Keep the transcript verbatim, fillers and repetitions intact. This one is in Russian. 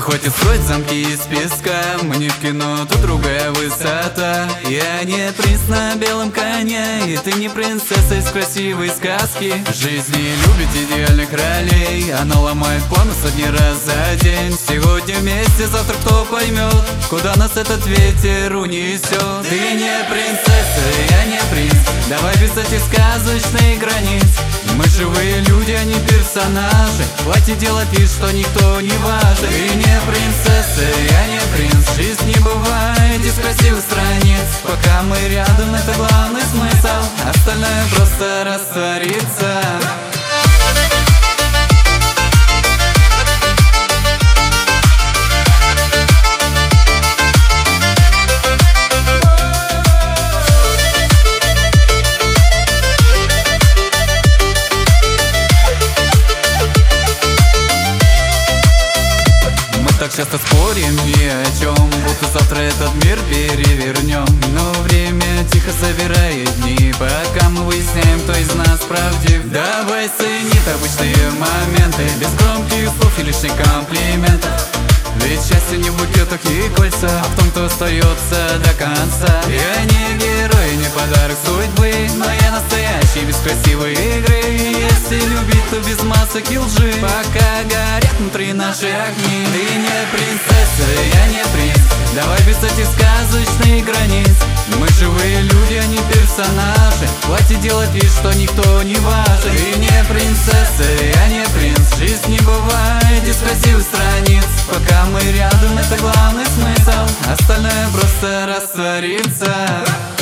хватит строить замки из песка, мы не в кино, тут другая высота. Я не принц на белом коне, и ты не принцесса из красивой сказки. Жизнь не любит идеальных ролей, она ломает планы сотни раз за день. Сегодня вместе, завтра кто поймет, куда нас этот ветер унесет. Ты не принцесса, я не принц, давай без этих сказочных границ. Мы живые люди, а не персонажи, хватит делать вид, что никто не важен. Ты не принцесса, я не принц, жизнь не бывает из красивых страниц. Пока мы рядом, это главный смысл, остальное просто растворится. Так часто спорим ни о чем, будто завтра этот мир перевернем. Но время тихо собирает дни, пока мы выясняем, кто из нас правдив. Давай ценить обычные моменты, без громких слов и лишних комплиментов. Ведь счастье не в букетах и кольца, а в том, кто остается до конца. Я не герой, не подарок судьбы, но я настоящий, без красивой игры. Если любить, то без масок и лжи, пока горят внутри наши огни. Ты не принцесса, я не принц, давай без этих сказочных границ. Мы живые люди, а не персонажи, хватит делать вид, что никто не важен. Ты не принцесса, я не принц, жизнь не бывает из красивых страниц. Пока мы рядом, это главный смысл, остальное просто растворится.